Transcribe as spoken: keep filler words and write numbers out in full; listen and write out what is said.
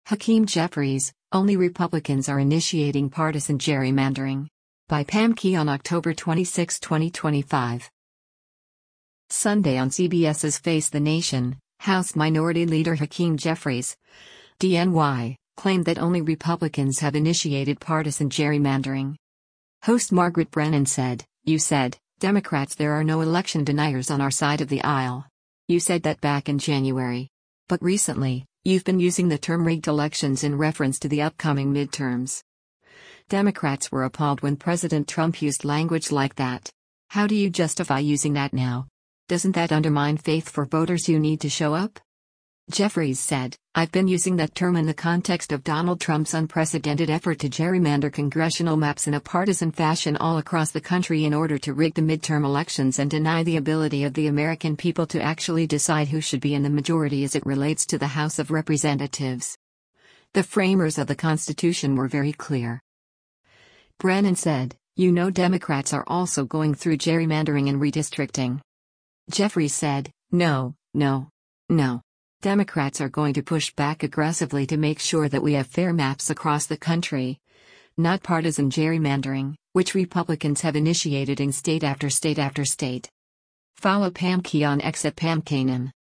Hakeem Jeffries, Only Republicans Are Initiating Partisan Gerrymandering. By Pam Key on October twenty-sixth, twenty twenty-five. Sunday on CBS's Face the Nation, House Minority Leader Hakeem Jeffries, D N Y, claimed that only Republicans have initiated partisan gerrymandering. Host Margaret Brennan said, "You said, Democrats, there are no election deniers on our side of the aisle. You said that back in January. But recently, you've been using the term rigged elections in reference to the upcoming midterms. Democrats were appalled when President Trump used language like that. How do you justify using that now? Doesn't that undermine faith for voters who need to show up?" Jeffries said, "I've been using that term in the context of Donald Trump's unprecedented effort to gerrymander congressional maps in a partisan fashion all across the country in order to rig the midterm elections and deny the ability of the American people to actually decide who should be in the majority as it relates to the House of Representatives. The framers of the Constitution were very clear." Brennan said, "You know, Democrats are also going through gerrymandering and redistricting." Jeffries said, "No, no, no. Democrats are going to push back aggressively to make sure that we have fair maps across the country, not partisan gerrymandering, which Republicans have initiated in state after state after state." Follow Pam Key on X at Pam Kanan.